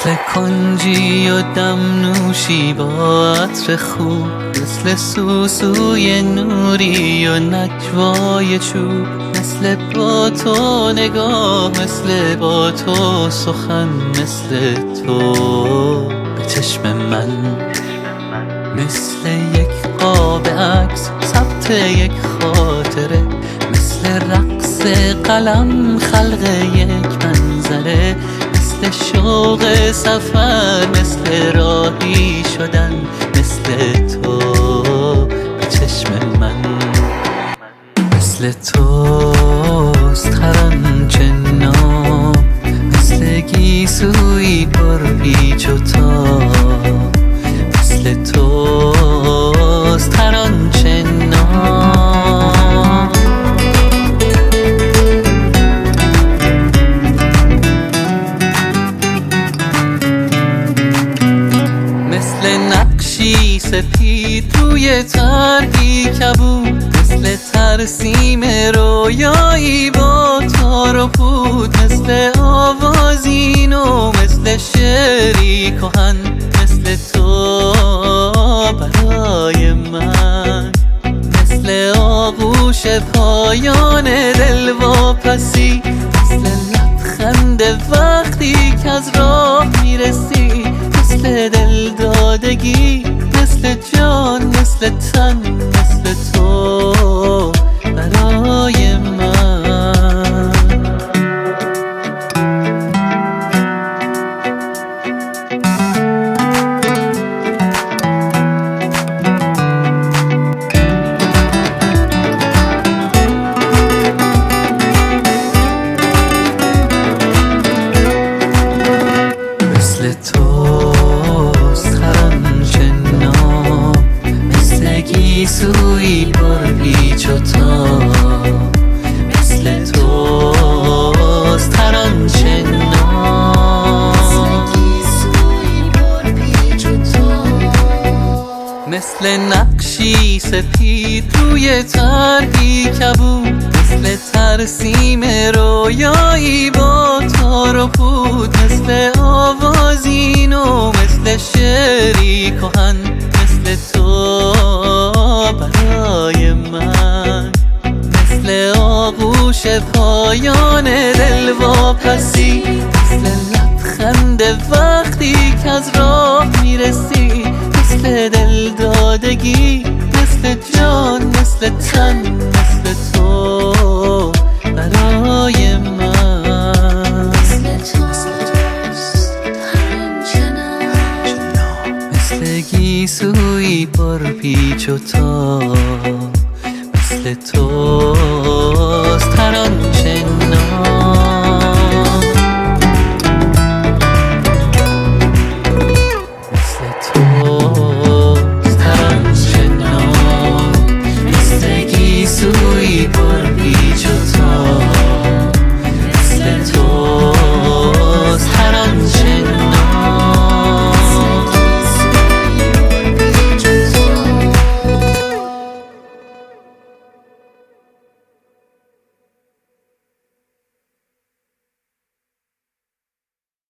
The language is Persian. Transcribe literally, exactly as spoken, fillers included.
مثل کنجی و دم نوشی با عطر خوب، مثل سوسوی نوری و نجوای چوب، مثل با تو نگاه، مثل با تو سخن، مثل تو به چشم من، مثل یک قاب عکس ثبت یک خاطره، مثل رقص قلم خلق یک منظره، مثل شوق سفر، مثل راهی شدن، مثل تو به چشم من، مثل توست هر آنچه نام، مثل گیسویی پر پیچ و تاب، مثل توست هر آنچه نام. مثل نقشی سپید روی طرحی کبود، مثل ترسیم رویایی با تار و پود، مثل آوازین و مثل شعری کهن، مثل تو برای من، مثل آغوش پایان دل واپسی، مثل لبخند وقتی که از راه میرسی، مثل دل دادگی، مثل جان، مثل تن، مثل تو برای من. مثل توست هر آنچه نام، مثل گیسویی پر پیچ و تاب، مثل توست هر آنچه نام، مثل نقشی سپید روی طرحی کبود، مثل ترسیم رویایی با تار و پود، مثل آوازین و مثل شعری کهن، مثل تو برای من، مثل آغوش پایان دل واپسی، مثل لبخند وقتی که از راه میرسی، مثل دل دادگی، مثل جان، مثل تن، مثل تو برای من، مثل گیسویی پر پیچ و تاب، مثل توست هر آنچه نام.